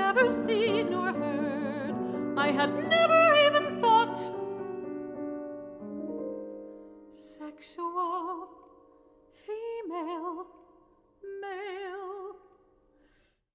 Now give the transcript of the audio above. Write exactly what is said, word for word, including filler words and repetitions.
never seen or heard. I had never even thought sexual, female, male.